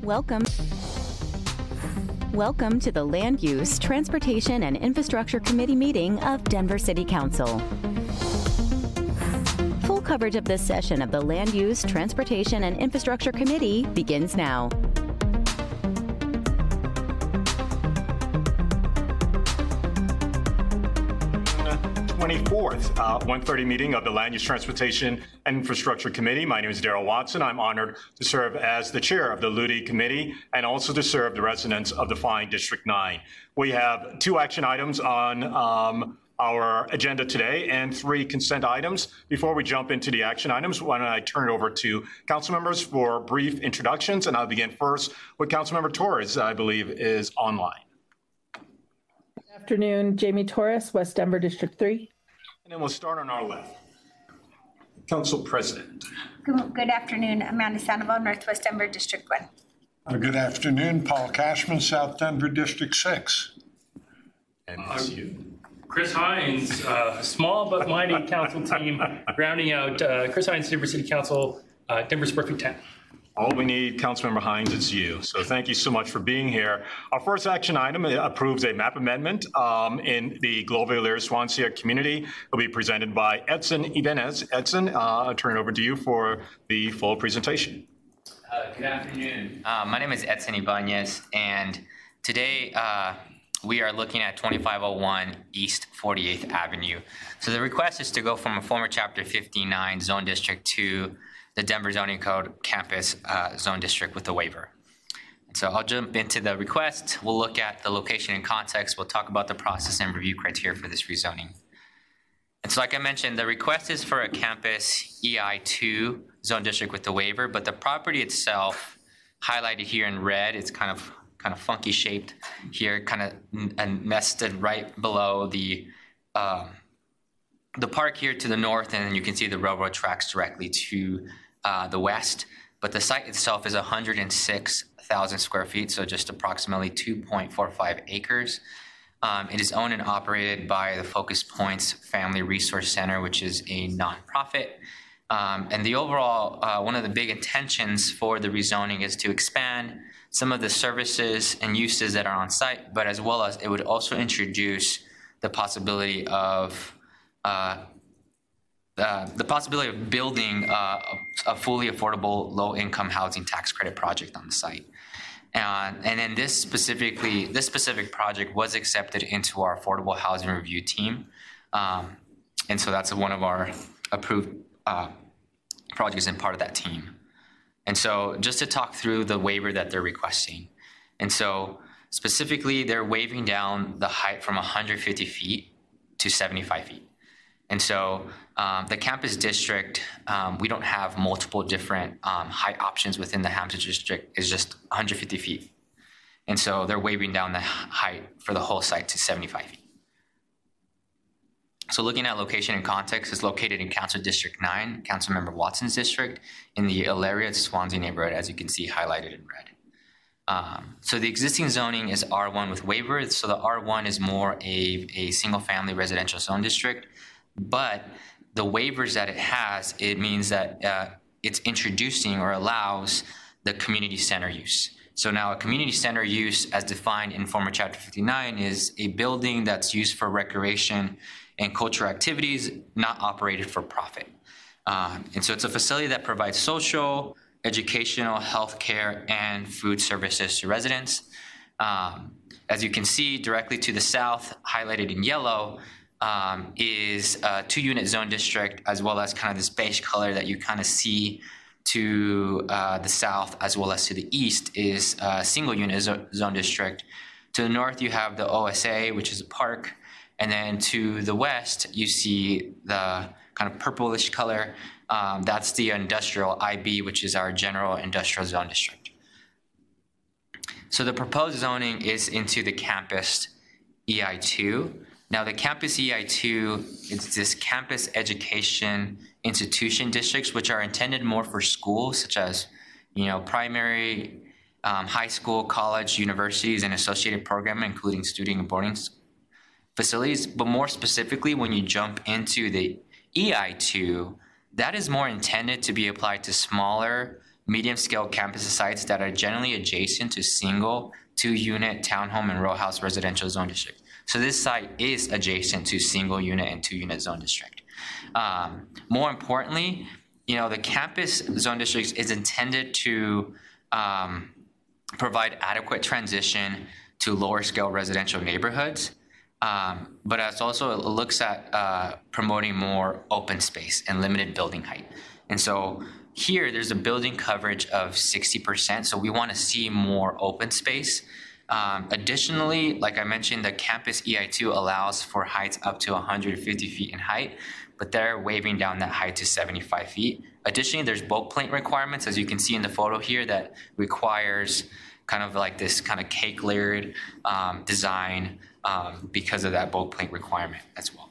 Welcome to the Land Use, Transportation, and Infrastructure Committee meeting of Denver City Council. Full coverage of this session of the Land Use, Transportation, and Infrastructure Committee begins now. 24th, 1:30 meeting of the Land Use, Transportation, and Infrastructure Committee. My name is Darrell Watson. I'm honored to serve as the chair of the LUTI Committee and also to serve the residents of the fine District 9. We have 2 action items on our agenda today and 3 consent items. Before we jump into the action items, why don't I turn it over to council members for brief introductions, and I'll begin first with Councilmember Torres, I believe is online. Good afternoon, Jamie Torres, West Denver District 3. And then we'll start on our left. Council President. Good afternoon, Amanda Sandoval, Northwest Denver District 1. Good afternoon, Paul Cashman, South Denver District 6. And it's you. Chris Hines, small but mighty council team, rounding out Chris Hines, Denver City Council, Denver Spurfing 10. All we need, Councilmember Hines, is you. So thank you so much for being here. Our first action item approves a map amendment in the Globeville-Swansea community. It will be presented by Edson Ibanez. Edson, I'll turn it over to you for the full presentation. Good afternoon. My name is Edson Ibanez, and today we are looking at 2501 East 48th Avenue. So the request is to go from a former Chapter 59 zone district to the Denver Zoning Code campus zone district with a waiver. And so I'll jump into the request. We'll look at the location and context. We'll talk about the process and review criteria for this rezoning. And so like I mentioned, the request is for a campus EI2 zone district with a waiver, but the property itself, highlighted here in red, it's kind of funky shaped here, kind of nested right below the park here to the north, and then you can see the railroad tracks directly to the west. But the site itself is 106,000 square feet, so just approximately 2.45 acres. It is owned and operated by the Focus Points Family Resource Center, which is a nonprofit. And the overall, one of the big intentions for the rezoning is to expand some of the services and uses that are on site, but as well as it would also introduce the possibility of building a fully affordable low-income housing tax credit project on the site. And then this specific project was accepted into our affordable housing review team. And so that's one of our approved projects and part of that team. And so just to talk through the waiver that they're requesting. And so specifically, they're waiving down the height from 150 feet to 75 feet. And so the campus district, we don't have multiple different height options within the Hampton district. It's just 150 feet. And so they're waiving down the height for the whole site to 75 feet. So looking at location and context, it's located in Council District 9, Councilmember Watson's district, in the Elyria Swansea neighborhood, as you can see highlighted in red. So the existing zoning is R1 with waivers. So the R1 is more a single-family residential zone district. But the waivers that it has, it means that it's introducing or allows the community center use. So now a community center use, as defined in former Chapter 59, is a building that's used for recreation and cultural activities, not operated for profit. And so it's a facility that provides social, educational, healthcare, and food services to residents. As you can see directly to the south, highlighted in yellow, is a 2-unit zone district, as well as kind of this beige color that you kind of see to the south as well as to the east is a single-unit zone district. To the north, you have the OSA, which is a park. And then to the west, you see the kind of purplish color. That's the industrial IB, which is our general industrial zone district. So the proposed zoning is into the campus EI2. Now the campus EI2 is this campus education institution districts, which are intended more for schools, such as, primary, high school, college, universities, and associated programming, including student and boarding facilities. But more specifically, when you jump into the EI2, that is more intended to be applied to smaller medium-scale campus sites that are generally adjacent to single, 2-unit, townhome, and row house residential zone district. So this site is adjacent to single unit and 2-unit zone district. More importantly, the campus zone district is intended to provide adequate transition to lower scale residential neighborhoods, but it also looks at promoting more open space and limited building height. And so here there's a building coverage of 60%, so we want to see more open space. Additionally, like I mentioned, the campus EI2 allows for heights up to 150 feet in height, but they're waiving down that height to 75 feet. Additionally, there's bulk plate requirements, as you can see in the photo here, that requires kind of like this kind of cake layered design because of that bulk plate requirement as well.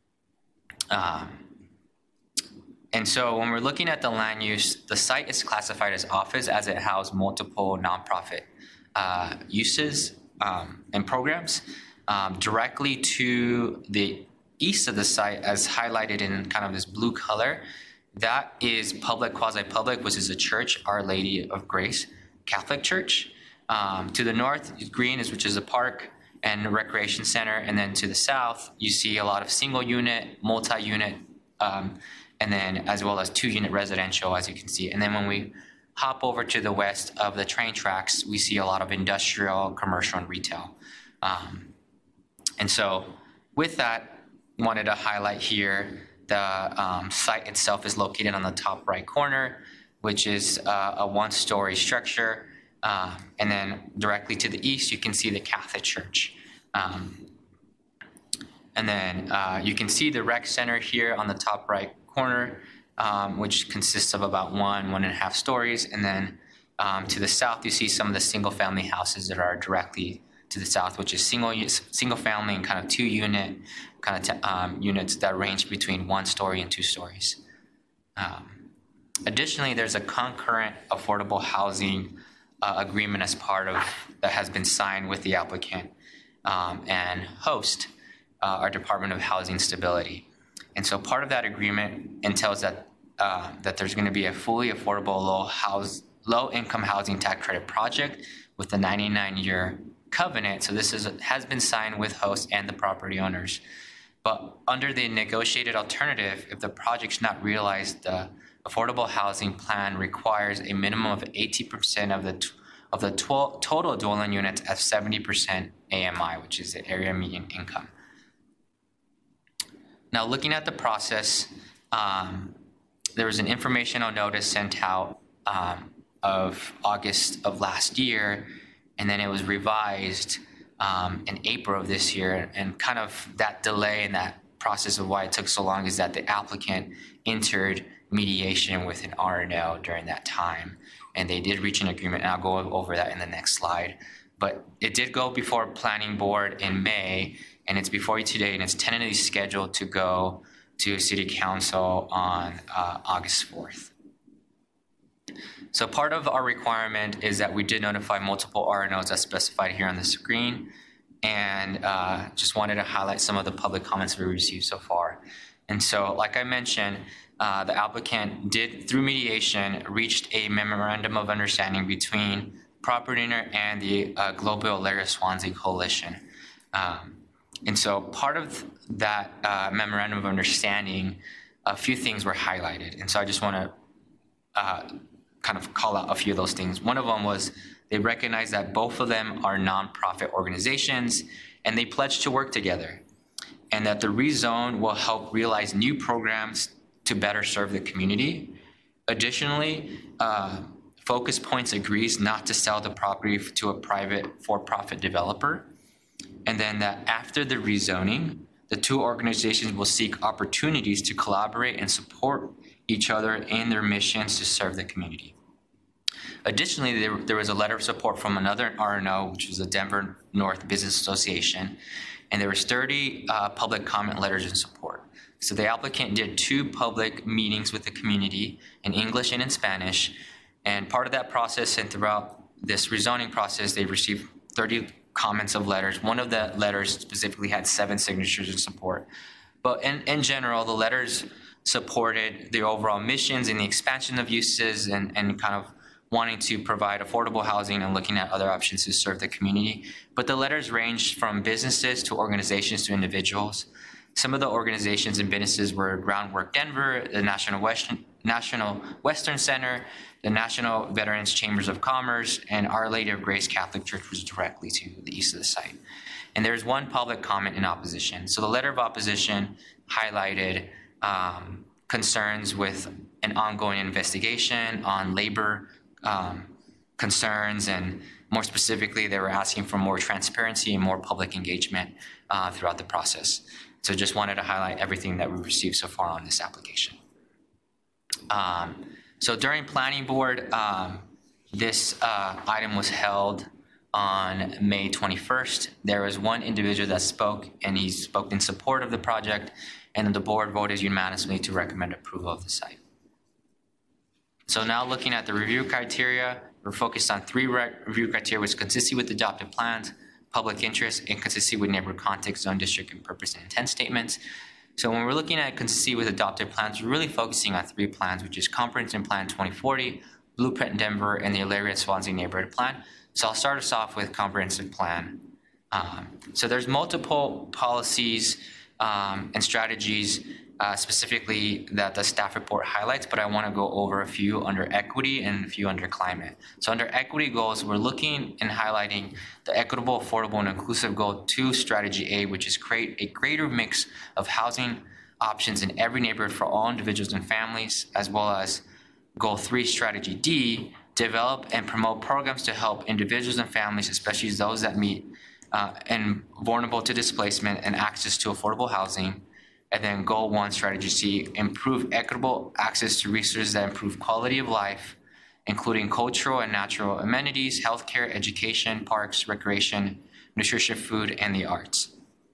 And so when we're looking at the land use, the site is classified as office as it houses multiple nonprofit uses and programs. Directly to the east of the site, as highlighted in kind of this blue color, that is public, quasi-public, which is a church, Our Lady of Grace Catholic Church. To the north, green is, which is a park and a recreation center. And then to the south, you see a lot of single unit, multi-unit, and then as well as 2-unit residential, as you can see. And then when we hop over to the west of the train tracks, we see a lot of industrial, commercial, and retail. And so with that, wanted to highlight here the site itself is located on the top right corner, which is a 1-story structure. And then directly to the east, you can see the Catholic Church. And then you can see the rec center here on the top right corner, which consists of about 1.5 stories. And then to the south, you see some of the single family houses that are directly to the south, which is single family and kind of 2-unit kind of units that range between 1 story and 2 stories. Additionally, there's a concurrent affordable housing agreement as part of that has been signed with the applicant and host our Department of Housing Stability. And so part of that agreement entails that that there's going to be a fully affordable low-income housing tax credit project with a 99-year covenant. So this has been signed with host and the property owners. But under the negotiated alternative, if the project's not realized, the affordable housing plan requires a minimum of 80% of the total dwelling units at 70% AMI, which is the area median income. Now, looking at the process, there was an informational notice sent out of August of last year, and then it was revised in April of this year. And kind of that delay in that process of why it took so long is that the applicant entered mediation with an RNO during that time, and they did reach an agreement, and I'll go over that in the next slide. But it did go before Planning Board in May, and it's before you today, and it's tentatively scheduled to go to City Council on August 4th. So part of our requirement is that we did notify multiple RNOs as specified here on the screen, and just wanted to highlight some of the public comments we received so far. And so, like I mentioned, the applicant did, through mediation, reached a memorandum of understanding between property owner and the Global Elaria Swansea Coalition. And so part of that memorandum of understanding, a few things were highlighted. And so I just want to kind of call out a few of those things. One of them was they recognize that both of them are nonprofit organizations, and they pledged to work together, and that the rezone will help realize new programs to better serve the community. Additionally, Focus Points agrees not to sell the property to a private for-profit developer, and then that after the rezoning, the two organizations will seek opportunities to collaborate and support each other in their missions to serve the community. Additionally, there was a letter of support from another RNO, which was the Denver North Business Association, and there was 30 public comment letters in support. So the applicant did 2 public meetings with the community in English and in Spanish, and part of that process and throughout this rezoning process, they received 30 comments of letters. One of the letters specifically had 7 signatures in support. But in general, the letters supported the overall missions and the expansion of uses and kind of wanting to provide affordable housing and looking at other options to serve the community. But the letters ranged from businesses to organizations to individuals. Some of the organizations and businesses were Groundwork Denver, the National Western Center, the National Veterans Chambers of Commerce, and Our Lady of Grace Catholic Church was directly to the east of the site. And there's one public comment in opposition. So the letter of opposition highlighted concerns with an ongoing investigation on labor concerns, and more specifically, they were asking for more transparency and more public engagement throughout the process. So just wanted to highlight everything that we've received so far on this application. So during planning board, this item was held on May 21st. There was one individual that spoke, and he spoke in support of the project, and the board voted unanimously to recommend approval of the site. So now looking at the review criteria, we're focused on 3 review criteria: which consistency with adopted plans, public interest, and consistency with neighborhood context, zone district, and purpose and intent statements. So when we're looking at consistency with adopted plans, we're really focusing on 3 plans, which is Comprehensive Plan 2040, Blueprint Denver, and the Elaria Swansea Neighborhood Plan. So I'll start us off with Comprehensive Plan. So there's multiple policies and strategies specifically that the staff report highlights, but I want to go over a few under equity and a few under climate. So under equity goals, we're looking and highlighting the equitable, affordable, and inclusive goal 2, strategy A, which is create a greater mix of housing options in every neighborhood for all individuals and families, as well as goal 3, strategy D, develop and promote programs to help individuals and families, especially those that meet and vulnerable to displacement and access to affordable housing. And then goal 1, strategy C, improve equitable access to resources that improve quality of life, including cultural and natural amenities, healthcare, education, parks, recreation, nutrition, food, and the arts.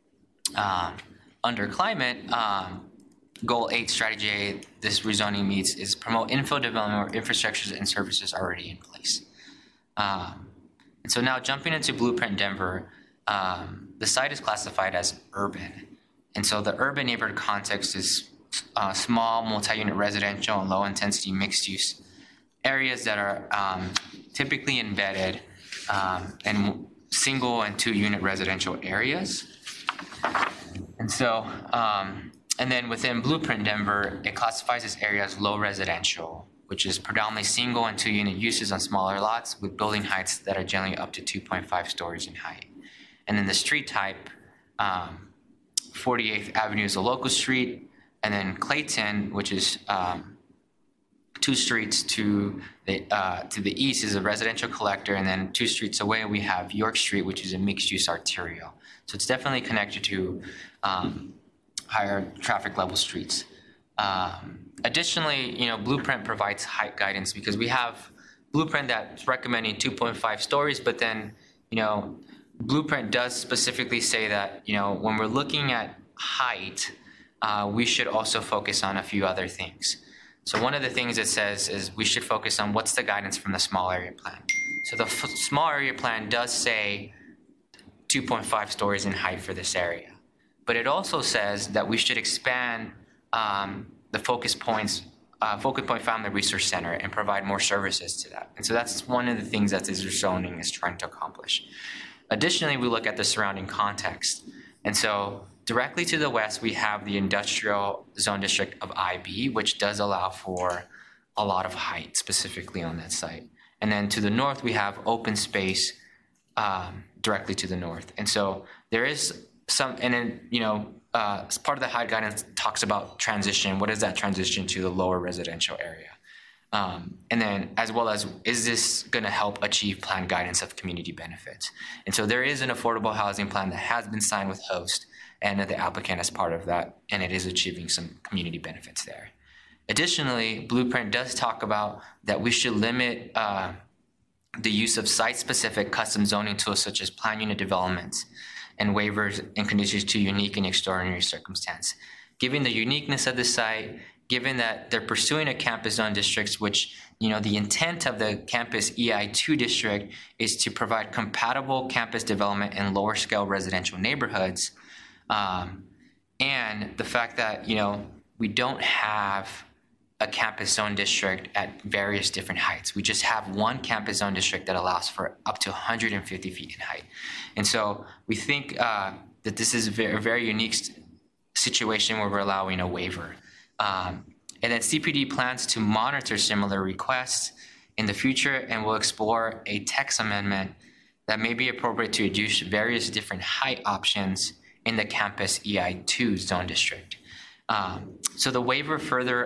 Under climate, goal 8, strategy A, this rezoning meets is promote infill development where infrastructures and services are already in place. And so now jumping into Blueprint Denver, the site is classified as urban. And so the urban neighborhood context is small, multi-unit residential and low-intensity mixed-use areas that are typically embedded in single and 2-unit residential areas. And so, and then within Blueprint Denver, it classifies this area as low residential, which is predominantly single and 2-unit uses on smaller lots with building heights that are generally up to 2.5 stories in height. And then the street type, 48th Avenue is a local street, and then Clayton, which is 2 streets to the east, is a residential collector, and then 2 streets away we have York Street, which is a mixed-use arterial. So it's definitely connected to higher traffic level streets. Additionally, Blueprint provides height guidance because we have Blueprint that's recommending 2.5 stories, but then Blueprint does specifically say that, when we're looking at height, we should also focus on a few other things. So one of the things it says is we should focus on what's the guidance from the small area plan. So the small area plan does say 2.5 stories in height for this area. But it also says that we should expand the focal point family resource center and provide more services to that. And so that's one of the things that this zoning is trying to accomplish. Additionally, we look at the surrounding context. And so directly to the west, we have the industrial zone district of IB, which does allow for a lot of height specifically on that site. And then to the north, we have open space directly to the north. And so there is some, and then, part of the height guidance talks about transition. What is that transition to the lower residential area? And then as well as, is this going to help achieve plan guidance of community benefits? And so there is an affordable housing plan that has been signed with HOST and the applicant as part of that, and it is achieving some community benefits there. Additionally, Blueprint does talk about that we should limit the use of site-specific custom zoning tools such as plan unit developments and waivers and conditions to unique and extraordinary circumstance. Given the uniqueness of the site, given that they're pursuing a campus zone districts, which, the intent of the campus EI2 district is to provide compatible campus development in lower scale residential neighborhoods. And the fact that, we don't have a campus zone district at various different heights. We just have one campus zone district that allows for up to 150 feet in height. And so we think that this is a very unique situation where we're allowing a waiver. And then CPD plans to monitor similar requests in the future and will explore a text amendment that may be appropriate to reduce various different height options in the campus EI2 zone district. So the waiver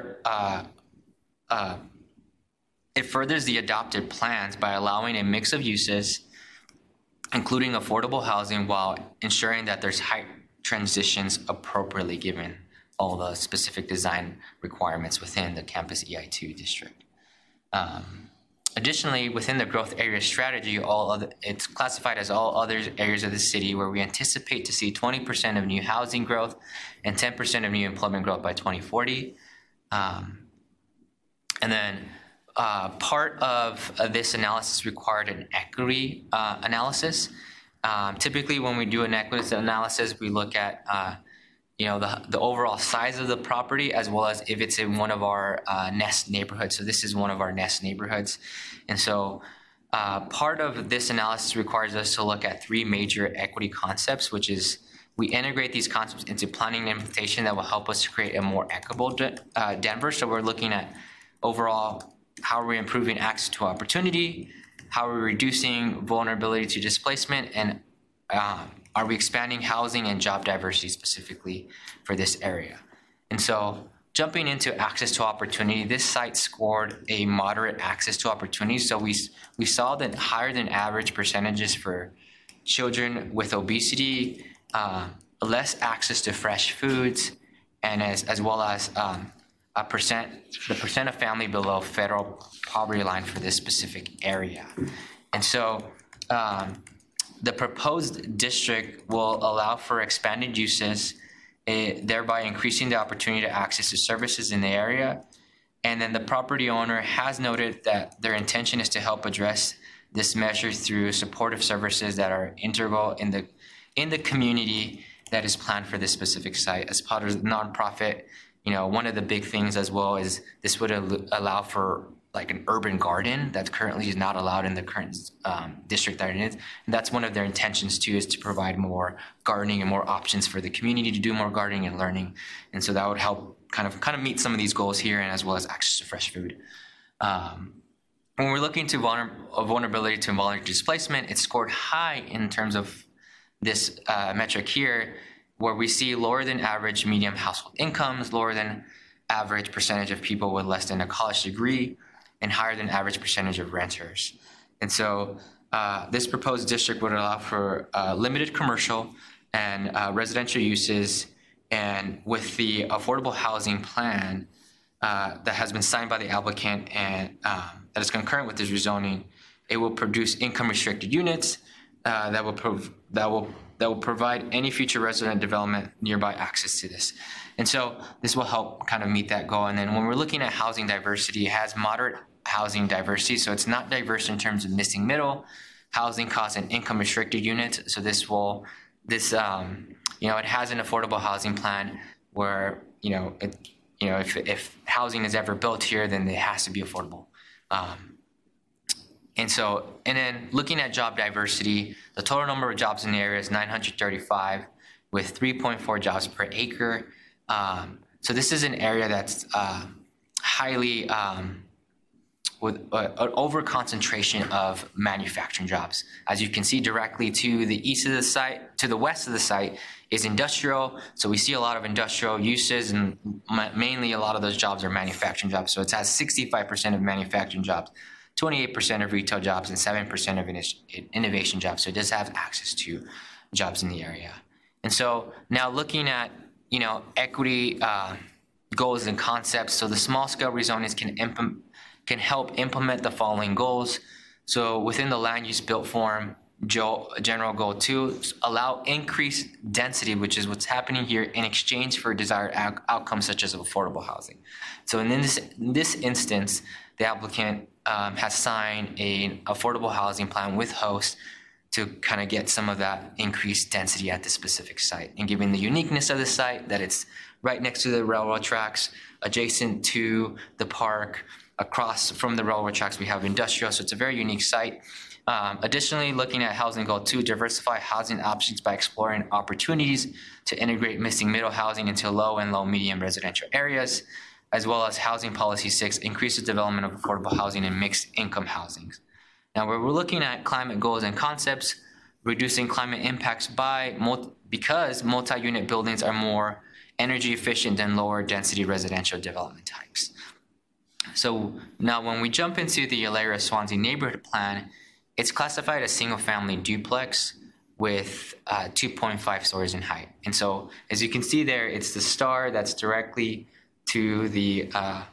it furthers the adopted plans by allowing a mix of uses, including affordable housing, while ensuring that there's height transitions appropriately given all the specific design requirements within the campus EI2 district. Additionally, within the growth area strategy, it's classified as all other areas of the city where we anticipate to see 20% of new housing growth and 10% of new employment growth by 2040. And then part of this analysis required an equity analysis. Typically, when we do an equity analysis, we look at the overall size of the property as well as if it's in one of our nest neighborhoods. So this is one of our nest neighborhoods. And so part of this analysis requires us to look at three major equity concepts, which is we integrate these concepts into planning and implementation that will help us to create a more equitable Denver. So we're looking at overall, how are we improving access to opportunity? How are we reducing vulnerability to displacement? And are we expanding housing and job diversity specifically for this area? And so jumping into access to opportunity, this site scored a moderate access to opportunity. So we saw that higher than average percentages for children with obesity, less access to fresh foods, and as well as the percent of family below federal poverty line for this specific area. And so the proposed district will allow for expanded uses, thereby increasing the opportunity to access to services in the area. And then the property owner has noted that their intention is to help address this measure through supportive services that are integral in the community that is planned for this specific site. As part of the nonprofit, one of the big things as well is this would allow for like an urban garden that currently is not allowed in the current district that it is. And that's one of their intentions too, is to provide more gardening and more options for the community to do more gardening and learning. And so that would help kind of meet some of these goals here, and as well as access to fresh food. When we're looking to vulnerability to involuntary displacement, it scored high in terms of this metric here, where we see lower than average median household incomes, lower than average percentage of people with less than a college degree, and higher than average percentage of renters. And so this proposed district would allow for limited commercial and residential uses, and with the affordable housing plan that has been signed by the applicant and that is concurrent with this rezoning, it will produce income restricted units that will provide any future resident development nearby access to this. And so this will help kind of meet that goal. And then when we're looking at housing diversity, it has moderate housing diversity. So it's not diverse in terms of missing middle, housing costs, and income restricted units. So it has an affordable housing plan where, if housing is ever built here, then it has to be affordable. And then looking at job diversity, the total number of jobs in the area is 935 with 3.4 jobs per acre. So this is an area that's highly with an over concentration of manufacturing jobs. As you can see directly to the east of the site, to the west of the site is industrial. So we see a lot of industrial uses, and mainly a lot of those jobs are manufacturing jobs. So it has 65% of manufacturing jobs, 28% of retail jobs, and 7% of innovation jobs. So it does have access to jobs in the area. And so now looking at, equity goals and concepts. So the small scale rezonings can help implement the following goals. So within the land use built form, general goal 2, allow increased density, which is what's happening here, in exchange for desired outcomes such as affordable housing. So in this instance, the applicant has signed an affordable housing plan with host to kind of get some of that increased density at the specific site. And given the uniqueness of the site, that it's right next to the railroad tracks, adjacent to the park, across from the railroad tracks, we have industrial, so it's a very unique site. Additionally, looking at housing goal 2, diversify housing options by exploring opportunities to integrate missing middle housing into low and low medium residential areas, as well as housing policy 6, increase the development of affordable housing and mixed income housing. Now, where we're looking at climate goals and concepts, reducing climate impacts because multi-unit buildings are more energy efficient than lower density residential development types. So now when we jump into the Elaria Swansea neighborhood plan, it's classified as single family duplex with 2.5 stories in height. And so as you can see there, it's the star that's directly to the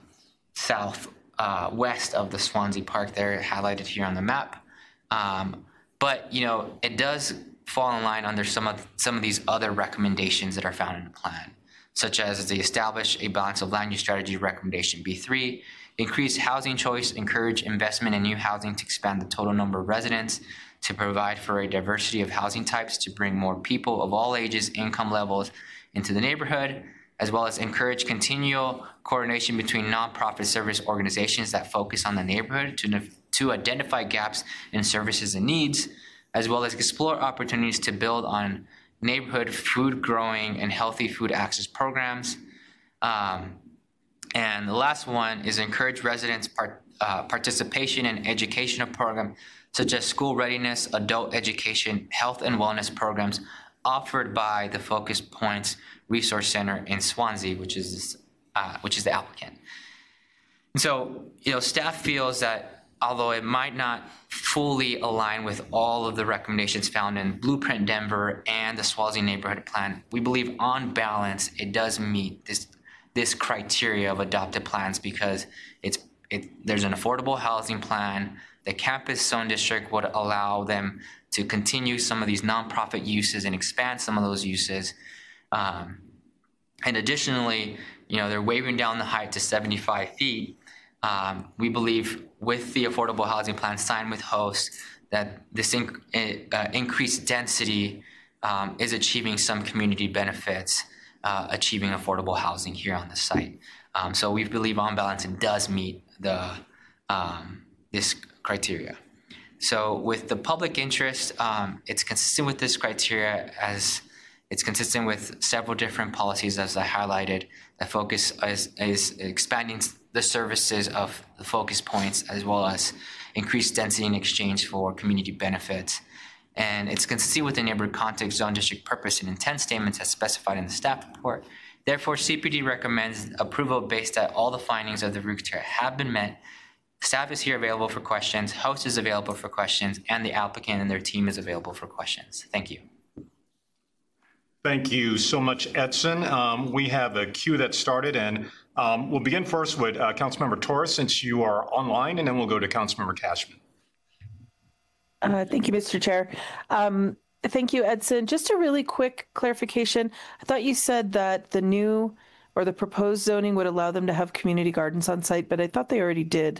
west of the Swansea Park there, highlighted here on the map. But it does fall in line under some of these other recommendations that are found in the plan, such as the establish a balance of land use strategy recommendation B3, increase housing choice, encourage investment in new housing to expand the total number of residents, to provide for a diversity of housing types to bring more people of all ages, income levels into the neighborhood, as well as encourage continual coordination between nonprofit service organizations that focus on the neighborhood to identify gaps in services and needs, as well as explore opportunities to build on neighborhood food growing and healthy food access programs. And the last one is encourage residents' participation in educational programs such as school readiness, adult education, health and wellness programs offered by the Focus Points Resource Center in Swansea, which is the applicant. And so, staff feels that although it might not fully align with all of the recommendations found in Blueprint Denver and the Swansea Neighborhood Plan, we believe on balance it does meet this criteria of adopted plans because there's an affordable housing plan. The campus zone district would allow them to continue some of these nonprofit uses and expand some of those uses. And additionally, they're waiving down the height to 75 feet. We believe with the affordable housing plan signed with host that this increased density is achieving some community benefits, achieving affordable housing here on the site. So we believe on balance it does meet this criteria. So with the public interest, it's consistent with this criteria as it's consistent with several different policies as I highlighted. The focus is expanding the services of the focus points as well as increased density in exchange for community benefits. And it's consistent with the neighborhood context zone district purpose and intent statements as specified in the staff report. Therefore, CPD recommends approval based that all the findings of the root criteria have been met. Staff is here available for questions, host is available for questions, and the applicant and their team is available for questions. Thank you. Thank you so much, Edson. We have a queue that started, and we'll begin first with Councilmember Torres, since you are online, and then we'll go to Councilmember Cashman. Thank you, Mr. Chair. Thank you, Edson. Just a really quick clarification. I thought you said that the new or the proposed zoning would allow them to have community gardens on site, but I thought they already did.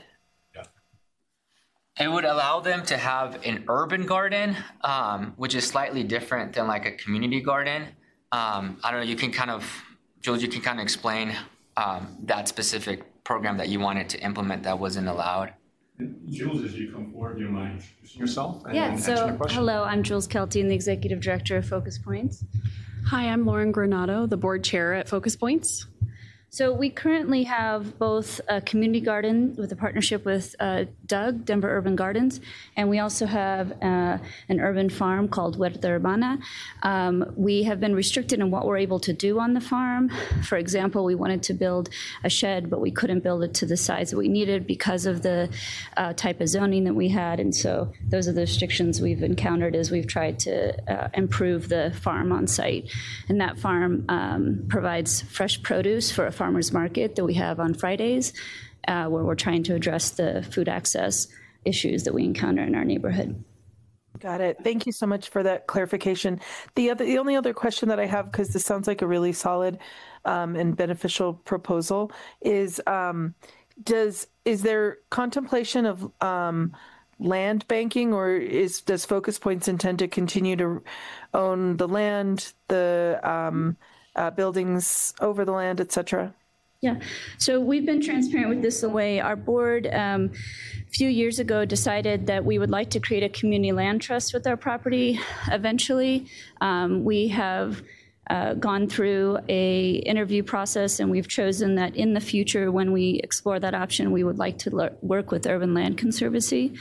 It would allow them to have an urban garden, which is slightly different than like a community garden. I don't know, you can kind of, Jules, you can kind of explain that specific program that you wanted to implement that wasn't allowed. Jules, as you come forward, do you mind introducing yourself and Yeah, answering the so question? hello, I'm Jules Kelty, I'm the Executive Director of Focus Points. Hi, I'm Lauren Granado, the Board Chair at Focus Points. So we currently have both a community garden with a partnership with Doug, Denver Urban Gardens, and we also have an urban farm called Huerta Urbana. We have been restricted in what we're able to do on the farm. For example, we wanted to build a shed, but we couldn't build it to the size that we needed because of the type of zoning that we had. And so those are the restrictions we've encountered as we've tried to improve the farm on site. And that farm provides fresh produce for a farmer's market that we have on Fridays, where we're trying to address the food access issues that we encounter in our neighborhood. Got it. Thank you so much for that clarification. The only other question that I have, because this sounds like a really solid and beneficial proposal, is is there contemplation of land banking, or does Focus Points intend to continue to own the land, the buildings over the land, et cetera? Yeah, so we've been transparent with this the way our board a few years ago decided that we would like to create a community land trust with our property eventually. We have gone through a interview process, and we've chosen that in the future, when we explore that option, we would like to work with Urban Land Conservancy.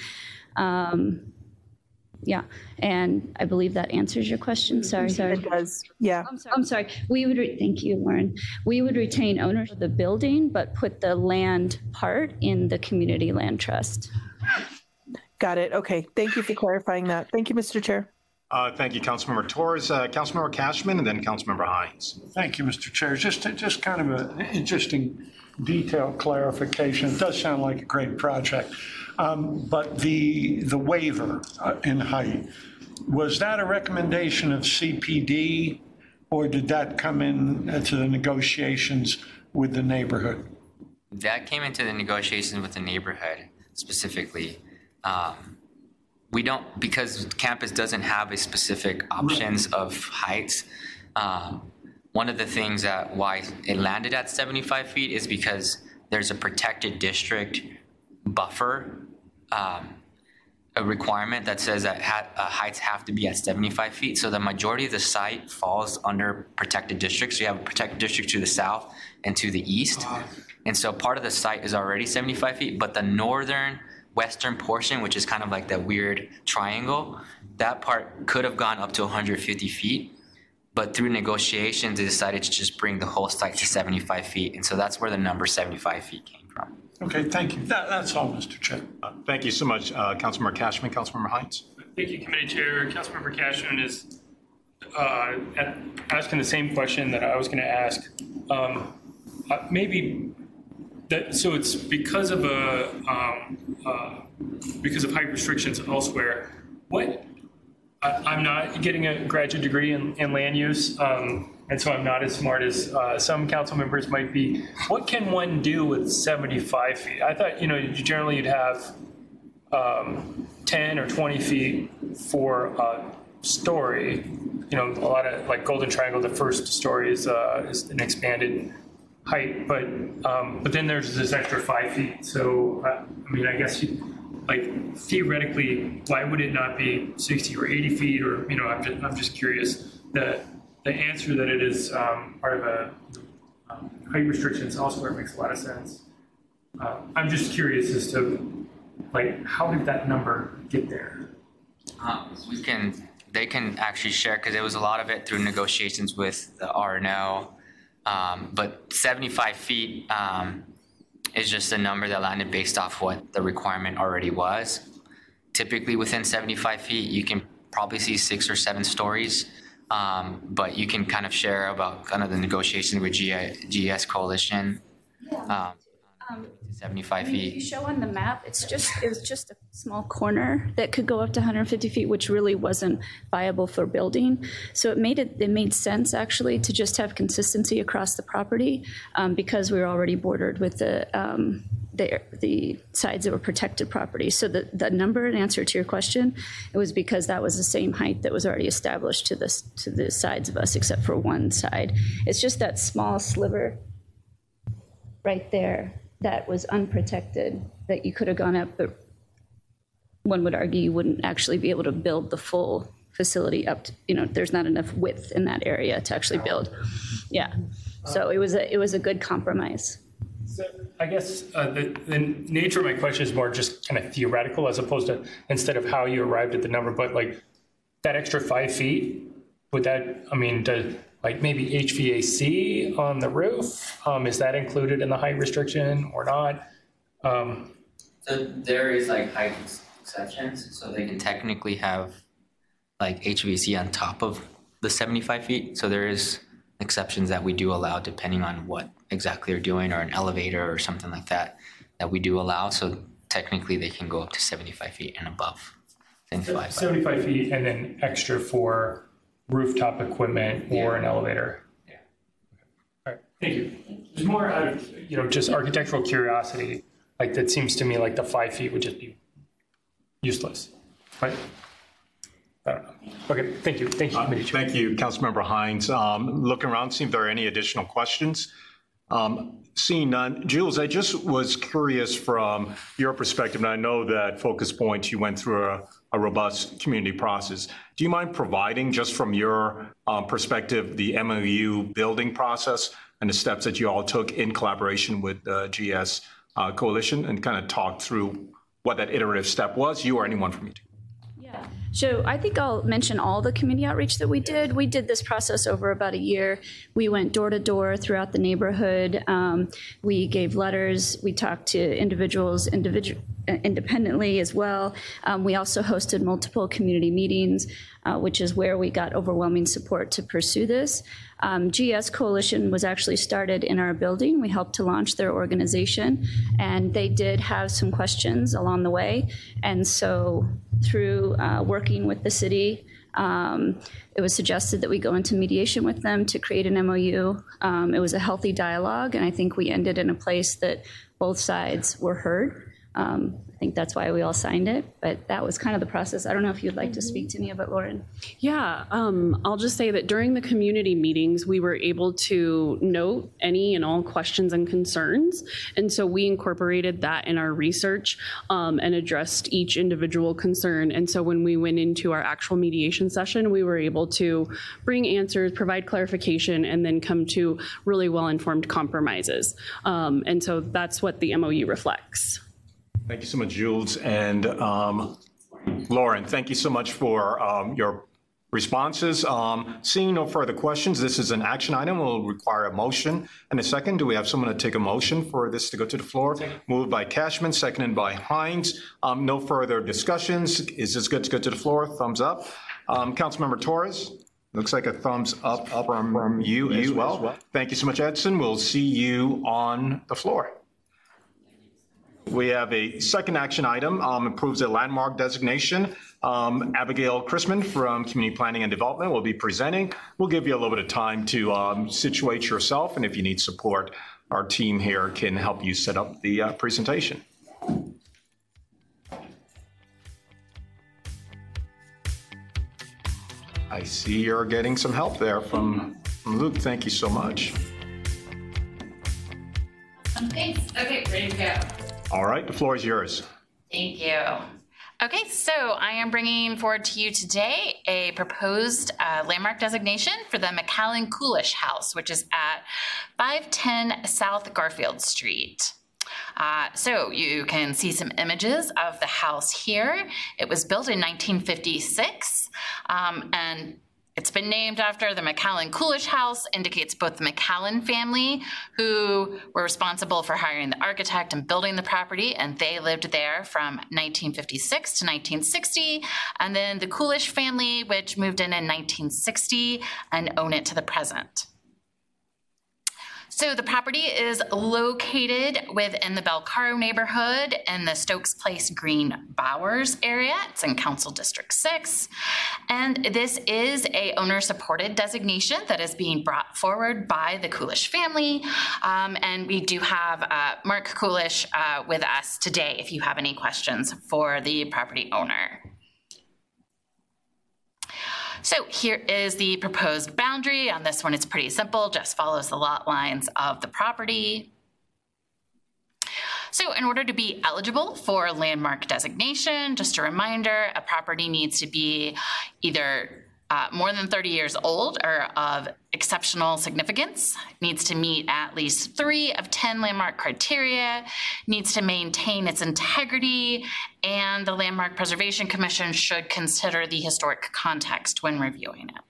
Yeah, and I believe that answers your question. Sorry. It does. Yeah. I'm sorry. We would thank you, Lauren. We would retain ownership of the building, but put the land part in the community land trust. Got it. Okay. Thank you for clarifying that. Thank you, Mr. Chair. Thank you, Councilmember Torres. Councilmember Cashman, and then Councilmember Hines. Thank you, Mr. Chair. Just kind of an interesting detailed clarification. It does sound like a great project. But the waiver in height, was that a recommendation of CPD, or did that come in to the negotiations with the neighborhood? That came into the negotiations with the neighborhood specifically. We don't, because campus doesn't have a specific options of heights. One of the things that why it landed at 75 feet is because there's a protected district buffer, a requirement that says that heights have to be at 75 feet. So the majority of the site falls under protected districts. So you have a protected district to the south and to the east. And so part of the site is already 75 feet, but the northern western portion, which is kind of like that weird triangle, that part could have gone up to 150 feet. But through negotiations, they decided to just bring the whole site to 75 feet. And so that's where the number 75 feet came from. Okay, thank you. That's all, Mr. Chair. Thank you so much, Councilmember Cashman. Councilmember Hines. Thank you, Committee Chair. Councilmember Cashman is asking the same question that I was going to ask. Maybe that, so it's because of height restrictions elsewhere. I'm not getting a graduate degree in land use, and so I'm not as smart as some council members might be. What can one do with 75 feet? I thought, generally you'd have 10 or 20 feet for a story. A lot of like Golden Triangle, the first story is an expanded height, but then there's this extra 5 feet. So, I guess theoretically, why would it not be 60 or 80 feet? Or, I'm just curious. The answer that it is part of a height restrictions elsewhere makes a lot of sense. I'm just curious as to, how did that number get there? They can actually share, because there was a lot of it through negotiations with the RNO. But 75 feet is just a number that landed based off what the requirement already was. Typically within 75 feet, you can probably see 6 or 7 stories, but you can kind of share about kind of the negotiation with GS Coalition. 75 feet. You show on the map, it was just a small corner that could go up to 150 feet, which really wasn't viable for building. So it made sense actually to just have consistency across the property, because we were already bordered with the sides that were protected property. So the number, in answer to your question, it was because that was the same height that was already established to the sides of us, except for one side. It's just that small sliver right there that was unprotected, that you could have gone up, but one would argue you wouldn't actually be able to build the full facility up to, there's not enough width in that area to actually build. Yeah, so it was a good compromise. So I guess the nature of my question is more just kind of theoretical, as opposed to instead of how you arrived at the number, but that extra 5 feet, would that, maybe HVAC on the roof? Is that included in the height restriction or not? So there is height exceptions, so they can technically have HVAC on top of the 75 feet. So there is exceptions that we do allow depending on what exactly they're doing, or an elevator or something like that we do allow. So technically they can go up to 75 feet and above. 75 feet and then extra for rooftop equipment or an elevator. Yeah. All right. Thank you. There's more out of, just architectural curiosity. That seems to me like the 5 feet would just be useless, right? I don't know. Okay, thank you. Thank you, Committee Chair. Thank you, Councilmember Hines. Looking around, see if there are any additional questions. Seeing none, Jules, I just was curious from your perspective, and I know that Focus Points, you went through a robust community process. Do you mind providing, just from your perspective, the MOU building process and the steps that you all took in collaboration with the GS Coalition, and kind of talk through what that iterative step was, you or anyone from you? Yeah. So I think I'll mention all the community outreach that we did. We did this process over about a year. We went door to door throughout the neighborhood. We gave letters. We talked to individuals independently as well. We also hosted multiple community meetings, which is where we got overwhelming support to pursue this. GS Coalition was actually started in our building. We helped to launch their organization, and they did have some questions along the way. And so through working with the city, it was suggested that we go into mediation with them to create an MOU. It was a healthy dialogue, and I think we ended in a place that both sides were heard. I think that's why we all signed it, but that was kind of the process. I don't know if you'd like to speak to me about Lauren. Yeah, I'll just say that during the community meetings, we were able to note any and all questions and concerns. And so we incorporated that in our research and addressed each individual concern. And so when we went into our actual mediation session, we were able to bring answers, provide clarification, and then come to really well-informed compromises. And so that's what the MOU reflects. Thank you so much, Jules. And Lauren, thank you so much for your responses. Seeing no further questions, this is an action item. Will require a motion and a second. Do we have someone to take a motion for this to go to the floor? Moved by Cashman, seconded by Hines. No further discussions. Is this good to go to the floor? Thumbs up. Councilmember Torres? Looks like a thumbs up from you as well. Thank you so much, Edson. We'll see you on the floor. We have a second action item, approves a landmark designation. Abigail Chrisman from Community Planning and Development will be presenting. We'll give you a little bit of time to situate yourself, and if you need support, our team here can help you set up the presentation. I see you're getting some help there from Luke. Thank you so much. Thanks. Okay, ready to go. All right, the floor is yours. Thank you. Okay, so I am bringing forward to you today a proposed landmark designation for the McAllen Coolish House, which is at 510 South Garfield Street. So you can see some images of the house here. It was built in 1956, and it's been named after the McAllen Coolish House, indicates both the McAllen family, who were responsible for hiring the architect and building the property, and they lived there from 1956 to 1960, and then the Coolish family, which moved in 1960 and own it to the present. So the property is located within the Belcaro neighborhood in the Stokes Place Green Bowers area. It's in Council District 6. And this is a owner-supported designation that is being brought forward by the Coolish family. And we do have Mark Coolish with us today if you have any questions for the property owner. So here is the proposed boundary. On this one, it's pretty simple, just follows the lot lines of the property. So in order to be eligible for landmark designation, just a reminder, a property needs to be either more than 30 years old or of exceptional significance, needs to meet at least 3 of 10 landmark criteria, needs to maintain its integrity, and the Landmark Preservation Commission should consider the historic context when reviewing it.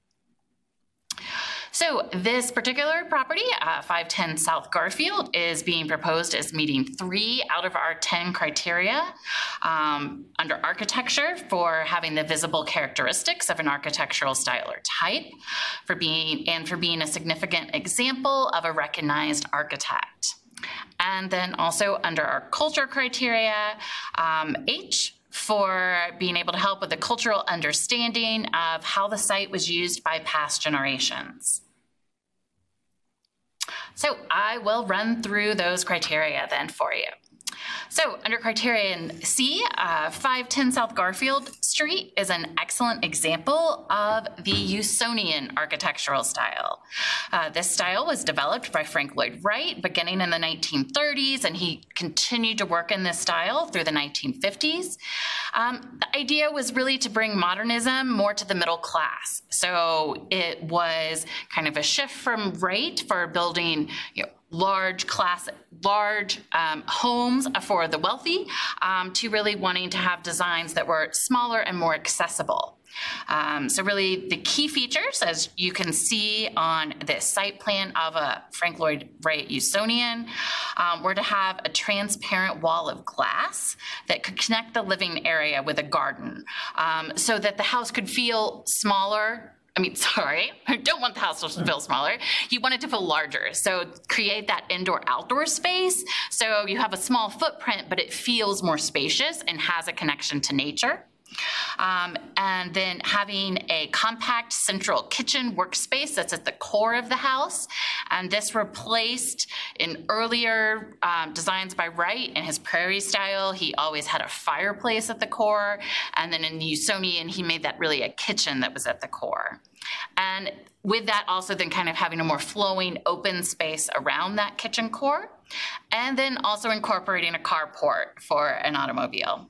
So this particular property, 510 South Garfield, is being proposed as meeting 3 out of our 10 criteria under architecture for having the visible characteristics of an architectural style or type, for being a significant example of a recognized architect. And then also under our culture criteria, H, for being able to help with the cultural understanding of how the site was used by past generations. So I will run through those criteria then for you. So under criterion C, 510 South Garfield Street is an excellent example of the Usonian architectural style. This style was developed by Frank Lloyd Wright beginning in the 1930s, and he continued to work in this style through the 1950s. The idea was really to bring modernism more to the middle class. So it was kind of a shift from Wright for building, large homes for the wealthy, to really wanting to have designs that were smaller and more accessible. So really the key features, as you can see on this site plan of a Frank Lloyd Wright Usonian, were to have a transparent wall of glass that could connect the living area with a garden, so that the house could feel smaller. I don't want the house to feel smaller. You want it to feel larger. So create that indoor-outdoor space. So you have a small footprint, but it feels more spacious and has a connection to nature. And then having a compact central kitchen workspace that's at the core of the house. And this replaced in earlier designs by Wright in his prairie style. He always had a fireplace at the core. And then in the Usonian, he made that really a kitchen that was at the core. And with that also then kind of having a more flowing open space around that kitchen core. And then also incorporating a carport for an automobile.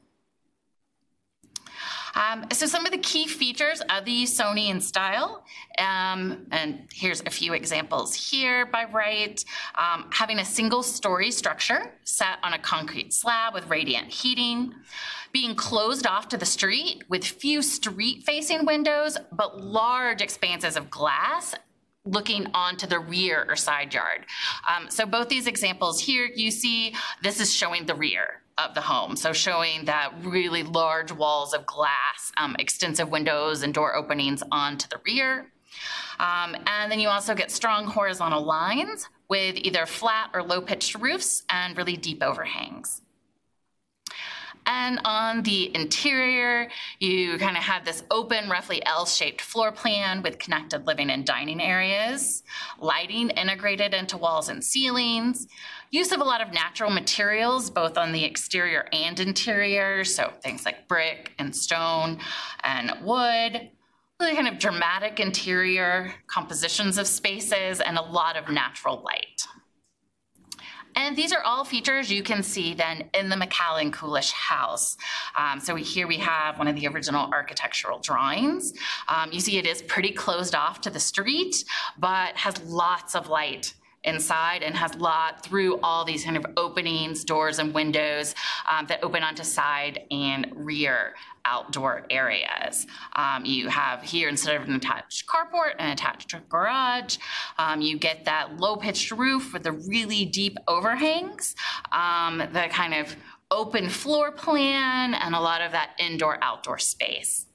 So some of the key features of the Usonian style, and here's a few examples here by Wright, having a single story structure set on a concrete slab with radiant heating, being closed off to the street with few street facing windows, but large expanses of glass looking onto the rear or side yard. So both these examples here, you see, this is showing the rear of the home. So showing that really large walls of glass, extensive windows and door openings onto the rear. And then you also get strong horizontal lines with either flat or low pitched roofs and really deep overhangs. And on the interior, you kind of have this open, roughly L-shaped floor plan with connected living and dining areas, lighting integrated into walls and ceilings, use of a lot of natural materials, both on the exterior and interior, so things like brick and stone and wood, really kind of dramatic interior compositions of spaces, and a lot of natural light. And these are all features you can see then in the McAllen Coolish house. So here we have one of the original architectural drawings. You see it is pretty closed off to the street, but has lots of light inside and has through all these kind of openings, doors and windows that open onto side and rear outdoor areas. You have here, instead of an attached carport, an attached garage. You get that low-pitched roof with the really deep overhangs, the kind of open floor plan, and a lot of that indoor-outdoor space.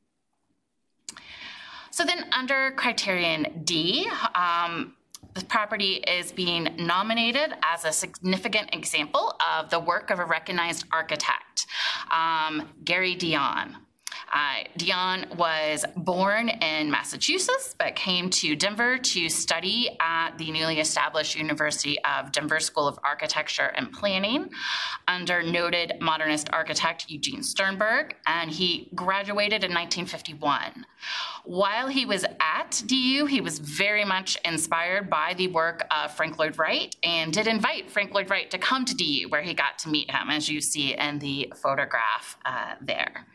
So then under criterion D, the property is being nominated as a significant example of the work of a recognized architect, Gary Dion. Dion was born in Massachusetts, but came to Denver to study at the newly established University of Denver School of Architecture and Planning under noted modernist architect Eugene Sternberg, and he graduated in 1951. While he was at DU, he was very much inspired by the work of Frank Lloyd Wright and did invite Frank Lloyd Wright to come to DU, where he got to meet him, as you see in the photograph there.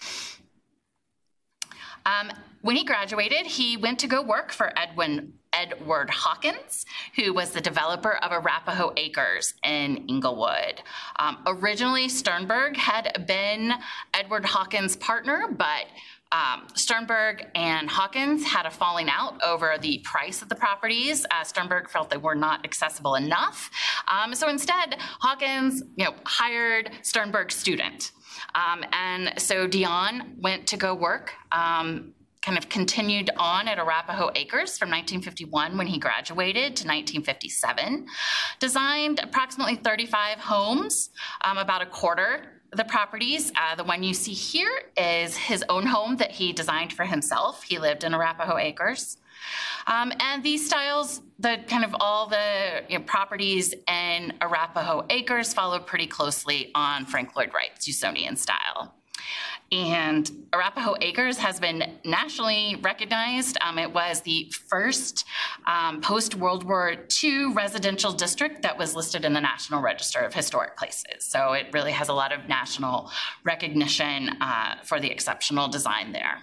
When he graduated, he went to go work for Edward Hawkins, who was the developer of Arapahoe Acres in Inglewood. Originally, Sternberg had been Edward Hawkins' partner, but Sternberg and Hawkins had a falling out over the price of the properties. Sternberg felt they were not accessible enough. So instead, Hawkins hired Sternberg's student. And so Dion went to go work, kind of continued on at Arapahoe Acres from 1951 when he graduated to 1957, designed approximately 35 homes, about a quarter of the properties. The one you see here is his own home that he designed for himself. He lived in Arapahoe Acres. And these styles, all the properties in Arapahoe Acres followed pretty closely on Frank Lloyd Wright's Usonian style. And Arapahoe Acres has been nationally recognized. It was the first post-World War II residential district that was listed in the National Register of Historic Places. So it really has a lot of national recognition for the exceptional design there.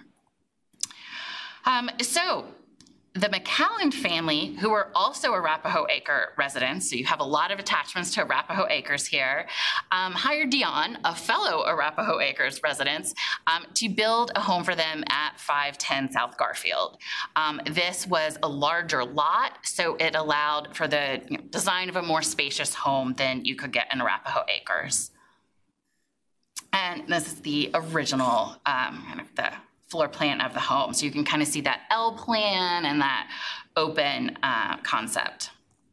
So the McCallan family, who were also Arapahoe Acre residents, so you have a lot of attachments to Arapahoe Acres here, hired Dion, a fellow Arapahoe Acres resident, to build a home for them at 510 South Garfield. This was a larger lot, so it allowed for the design of a more spacious home than you could get in Arapahoe Acres. And this is the original the floor plan of the home. So you can kind of see that L plan and that open concept.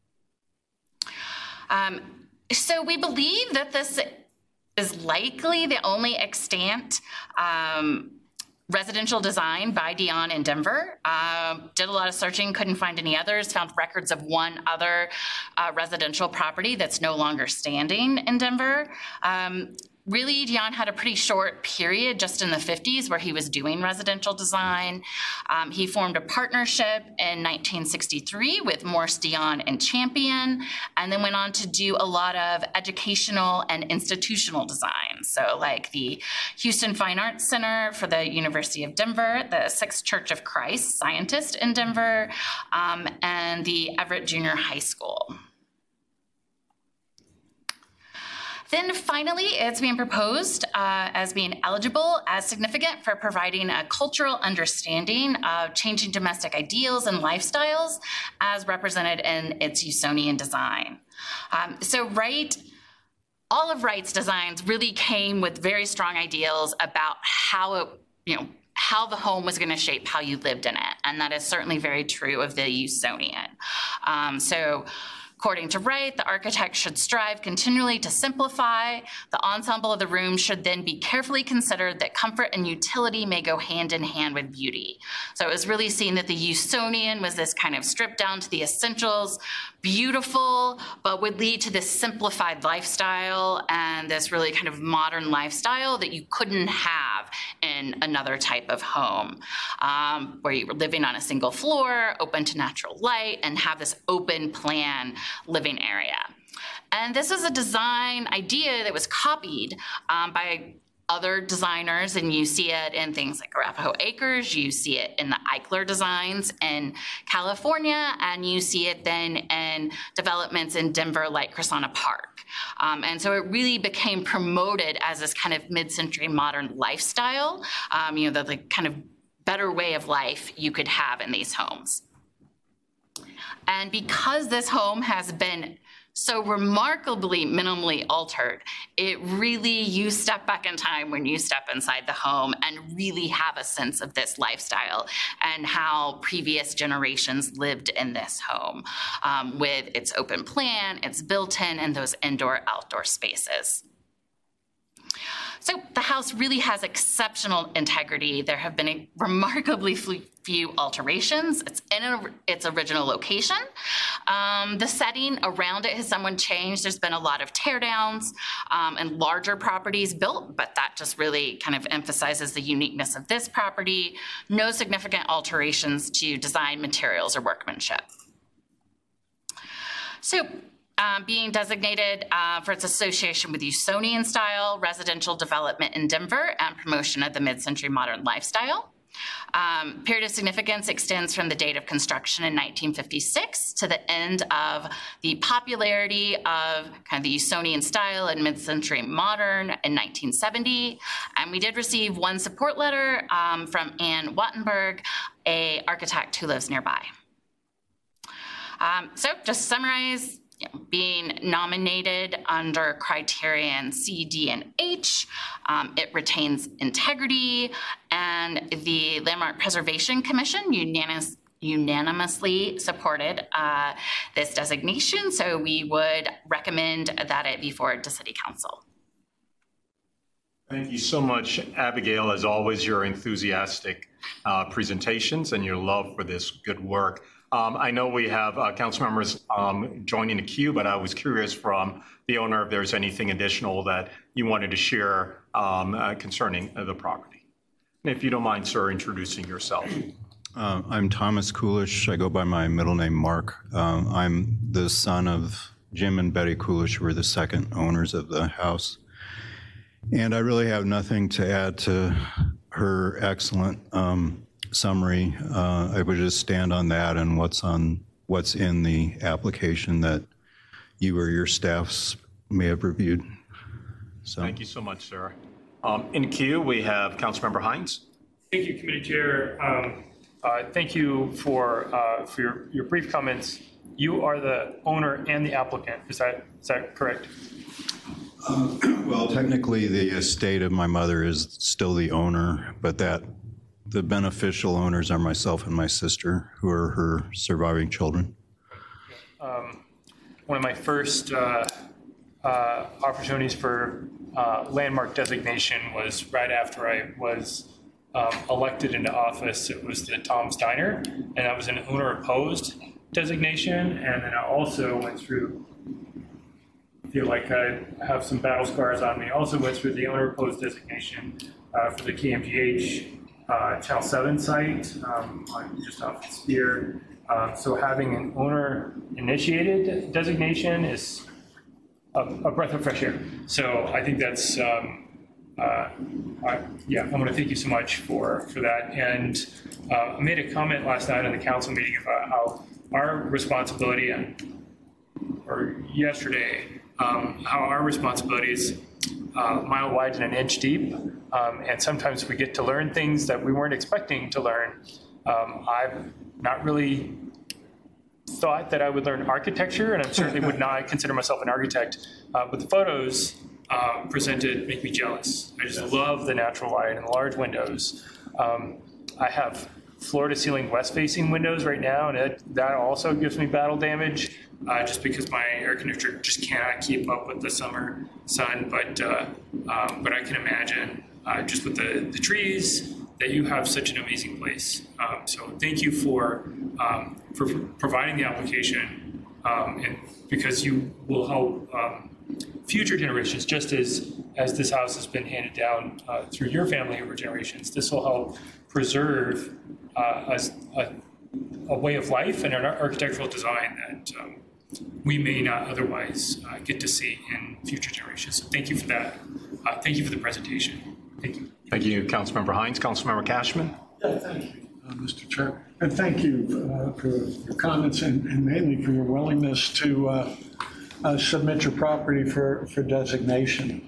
So we believe that this is likely the only extant residential design by Dion in Denver. Did a lot of searching, couldn't find any others, found records of one other residential property that's no longer standing in Denver. Really, Dion had a pretty short period just in the 50s where he was doing residential design. He formed a partnership in 1963 with Morse Dion and Champion, and then went on to do a lot of educational and institutional design. So like the Houston Fine Arts Center for the University of Denver, the Sixth Church of Christ Scientist in Denver, and the Everett Junior High School. Then finally, it's being proposed as being eligible as significant for providing a cultural understanding of changing domestic ideals and lifestyles as represented in its Usonian design. So all of Wright's designs really came with very strong ideals about how how the home was going to shape how you lived in it. And that is certainly very true of the Usonian. According to Wright, the architect should strive continually to simplify. The ensemble of the room should then be carefully considered that comfort and utility may go hand in hand with beauty. So it was really seen that the Usonian was this kind of stripped down to the essentials, beautiful, but would lead to this simplified lifestyle and this really kind of modern lifestyle that you couldn't have in another type of home, where you were living on a single floor, open to natural light, and have this open plan living area. And this is a design idea that was copied by other designers, and you see it in things like Arapahoe Acres, you see it in the Eichler designs in California, and you see it then in developments in Denver like Crescenta Park. And so it really became promoted as this kind of mid-century modern lifestyle, the kind of better way of life you could have in these homes. And because this home has been so remarkably minimally altered, you step back in time when you step inside the home and really have a sense of this lifestyle and how previous generations lived in this home with its open plan, its built-in, and those indoor-outdoor spaces. So the house really has exceptional integrity. There have been remarkably few alterations. It's in its original location. The setting around it has somewhat changed. There's been a lot of tear downs and larger properties built, but that just really kind of emphasizes the uniqueness of this property. No significant alterations to design, materials, or workmanship. So being designated for its association with Usonian style residential development in Denver and promotion of the mid-century modern lifestyle. Period of significance extends from the date of construction in 1956 to the end of the popularity of kind of the Usonian style and mid-century modern in 1970. And we did receive one support letter from Ann Wattenberg, an architect who lives nearby. So just to summarize, being nominated under criterion C, D, and H, it retains integrity, and the Landmark Preservation Commission unanimously supported this designation, so we would recommend that it be forwarded to City Council. Thank you so much, Abigail. As always, your enthusiastic presentations and your love for this good work. I know we have council members joining the queue, but I was curious from the owner if there's anything additional that you wanted to share concerning the property. And if you don't mind, sir, introducing yourself. I'm Thomas Coolish. I go by my middle name, Mark. I'm the son of Jim and Betty Coolish, who were the second owners of the house. And I really have nothing to add to her excellent summary. I would just stand on that and what's in the application that you or your staffs may have reviewed. So. Thank you so much, sir. In queue, we have Councilmember Hines. Thank you, Committee Chair. Thank you for your brief comments. You are the owner and the applicant. Is that correct? Well, technically, the estate of my mother is still the owner, but the beneficial owners are myself and my sister, who are her surviving children. One of my first opportunities for landmark designation was right after I was elected into office. It was the Tom's Diner, and that was an owner-opposed designation. And then I also went through, I feel like I have some battle scars on me, also went through the owner-opposed designation for the KMGH Channel 7 site, just off the Spear. So having an owner-initiated designation is a breath of fresh air. So I think that's, I want to thank you so much for that. And I made a comment last night in the council meeting about how our responsibility, or yesterday, how our responsibility is a mile wide and an inch deep. And sometimes we get to learn things that we weren't expecting to learn. I've not really thought that I would learn architecture, and I certainly would not consider myself an architect, but the photos presented make me jealous. I just love the natural light and the large windows. I have floor-to-ceiling west-facing windows right now, and that also gives me battle damage, just because my air conditioner just cannot keep up with the summer sun. But I can imagine, just with the trees, that you have such an amazing place. So thank you for providing the application, and because you will help future generations, just as this house has been handed down through your family over generations. This will help preserve a way of life and an architectural design that we may not otherwise get to see in future generations. So thank you for that. Thank you for the presentation. Thank you. Thank you, Councilmember Hines. Councilmember Cashman. Yeah, thank you, Mr. Chair. And thank you for your comments and mainly for your willingness to submit your property for designation.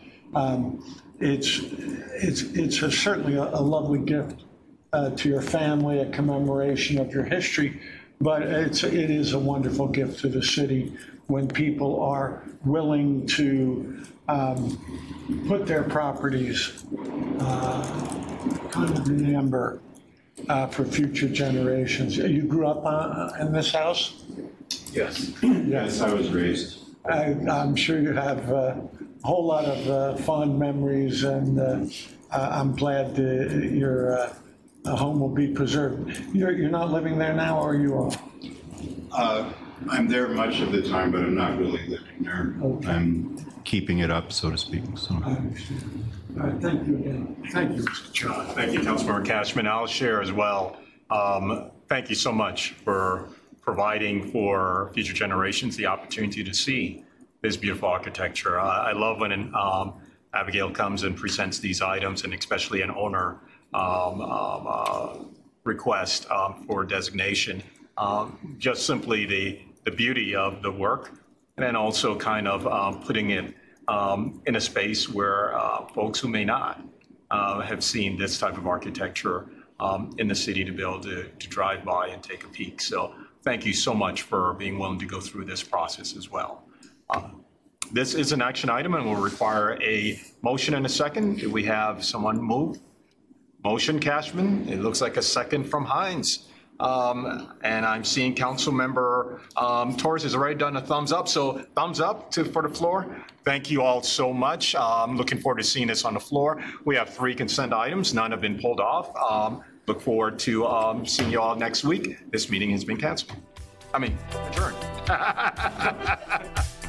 It's certainly a lovely gift to your family, a commemoration of your history, but it is a wonderful gift to the city when people are willing to put their properties kind of in amber for future generations. You grew up in this house? Yes. Yes, I was raised. I'm sure you have a whole lot of fond memories, and I'm glad your home will be preserved. You're not living there now, or you are? I'm there much of the time, but I'm not really living there. Okay. I'm keeping it up, so to speak. So. I understand. All right, thank you again. Thank you, Mr. Chairman. Thank you, Councilmember Cashman. I'll share as well. Thank you so much for providing for future generations the opportunity to see this beautiful architecture. I love when Abigail comes and presents these items, and especially an owner request for designation. Just simply the beauty of the work, and then also kind of putting it in a space where folks who may not have seen this type of architecture in the city to be able to drive by and take a peek. So thank you so much for being willing to go through this process as well. This is an action item and will require a motion and a second. Do we have someone move? Motion, Cashman. It looks like a second from Hines. And I'm seeing Councilmember Torres has already done a thumbs up. So thumbs up for the floor. Thank you all so much. I'm looking forward to seeing this on the floor. We have 3 consent items. None have been pulled off. Look forward to seeing you all next week. This meeting has been canceled. Adjourned.